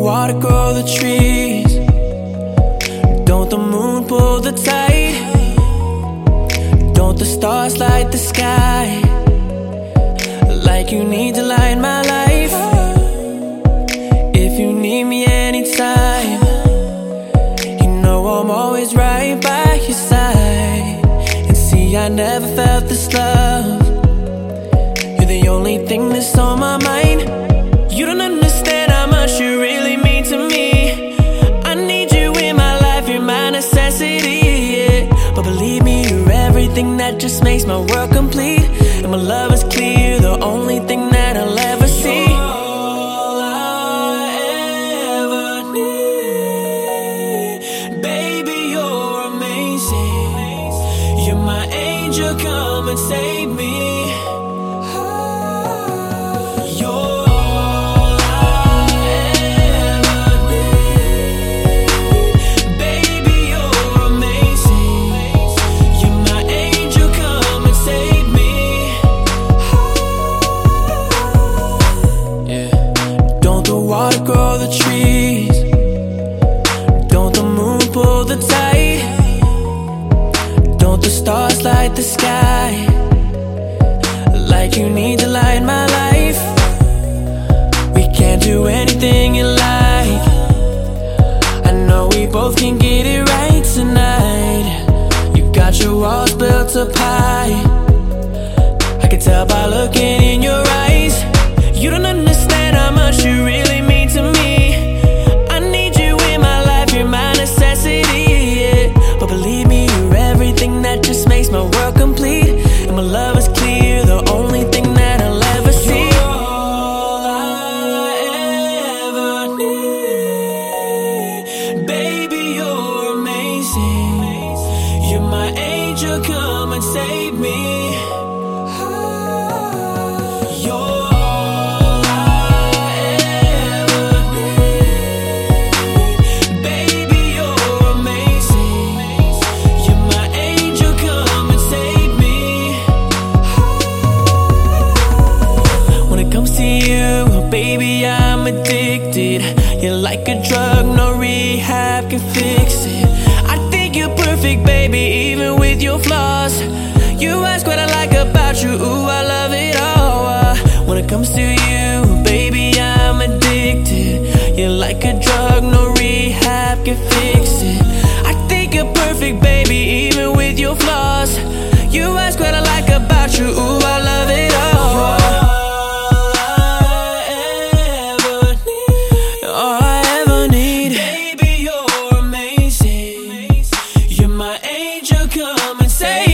water grow the trees? Don't the moon pull the tide? Don't the stars light the sky? Like you need to light my life. If you need me anytime, you know I'm always right by your side. And see, I never felt this love. You're the only thing that's on my mind. You don't understand how much you really mean to me. I need you in my life, you're my necessity, yeah. But believe me, you're everything that just makes my world complete. And my love is clear, the only thing that I'll ever see. You're all I ever need. Baby, you're amazing. You're my angel, come and save me. Water grow the trees? Don't the moon pull the tide? Don't the stars light the sky? Like you need to light my life. We can't do anything you like. I know we both can get it right tonight. You got your walls built up high. I can tell by looking in your eyes. You don't understand how much you really mean to me. I need you in my life, you're my necessity, yeah. But believe me, you're everything that just makes my world complete. And my love is clear, the only thing that I'll ever see. You're all I ever need. Baby, you're amazing. You're my angel, come and save me. Baby, I'm addicted. You're like a drug, no rehab can fix it. I think you're perfect, baby, even with your flaws. You ask what I like about you, ooh, I love it all. When it comes to you, baby, I'm addicted. You're like a drug, no rehab can fix it. I think you're perfect, baby, even with your flaws. You ask what I like about you, ooh, I love it all. Come and say